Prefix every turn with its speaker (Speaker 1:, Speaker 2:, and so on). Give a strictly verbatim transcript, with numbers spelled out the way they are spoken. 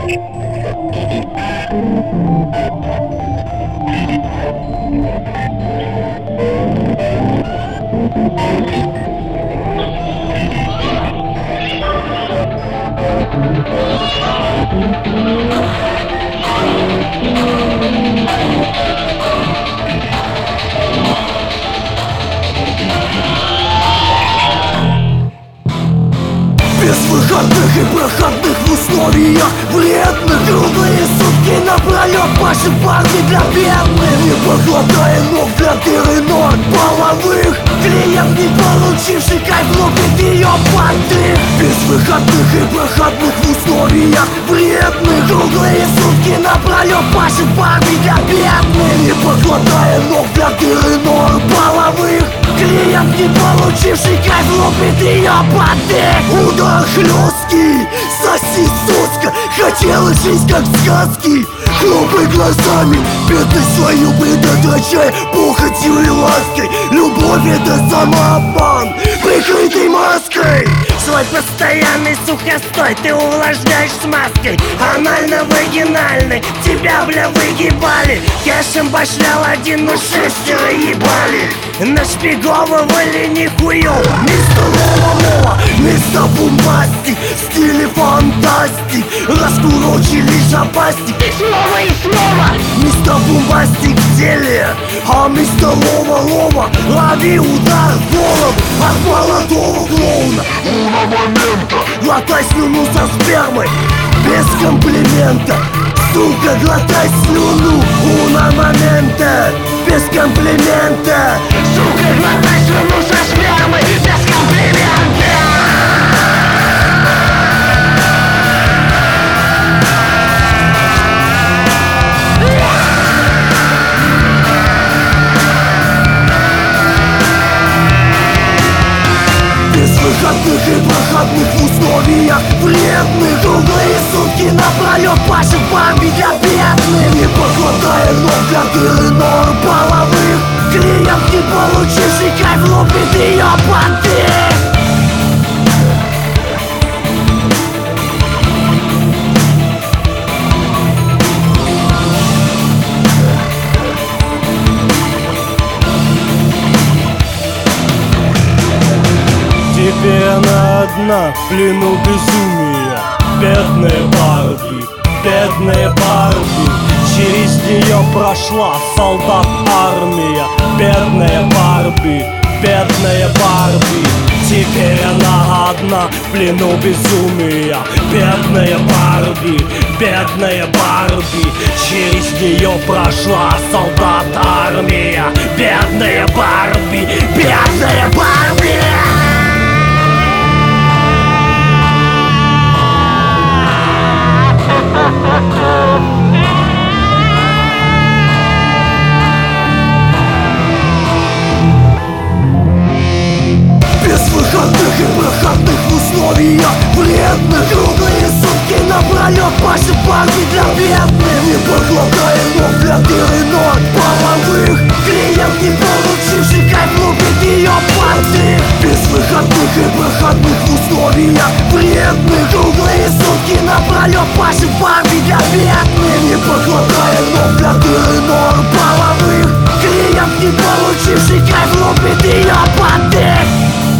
Speaker 1: Безвыходных и проходных в условиях вредных. Круглые сутки напролет пашет парни для бедных, не покладая ног для дыр и ног половых. Клиент, не получивший кайф, лупит ее под дых. Безвыходных и проходных в условиях вредных. Круглые сутки напролет пашет парни для бедных, не покладая ног для дыр и ног половых. Клиент, не получивший кайф, лупит ее под дых. Удар хлесткий, соси соска, хотела жизнь как в сказке. Хлопай глазами, бедность свою предотвращай похотью и лаской. Любовь — это самообман, прикрытый маской. Свой постоянный сухостой ты увлажняешь смазкой анально-вагинальной. Тебя, бля, выгибали, кэшем башлял один, но шестеро ебали. Нашпиговывали нихуё, мистер Лова-Лова, мистер Бумбастик, в стиле фантастик. Раскурочили жопастик и снова и снова. Мистер Бумбастик в деле, а мистер Лова-Лова лови удар в голову от молодого клоуна. Уна момента, глотай слюну со спермой без комплимента. Сука, глотай слюну, уна момента, без комплимента. Сука, глотай слюну со спермой без комплимента. Безвыходных и проходных в условиях вредных. Круглые сутки напролет пашет парни для бедных, не покладая ног для дыр и нор половых. Клиент, не получивший кайф, лупит ее под дых.
Speaker 2: Теперь она одна, в плену безумия. Бедная Барби, бедная Барби, через нее прошла солдат армия. Бедная Барби, бедная Барби, теперь она одна, в плену безумия. Бедная Барби, бедная Барби, через нее прошла солдат армия. Бедная Барби, бедная Барби.
Speaker 1: Безвыходных и проходных в условиях вредных. Круглые сутки напролет пашет парни для бедных, не покладая ног для дыр и ног половых. Клиент, не получивший кайф, лупит ее под дых. Безвыходных и проходных в условиях вредных. Круглые сутки напролет пашет парни для бедных, не покладая ног для дыр и ног половых. Клиент, не получивший кайф, лупит ее под дых.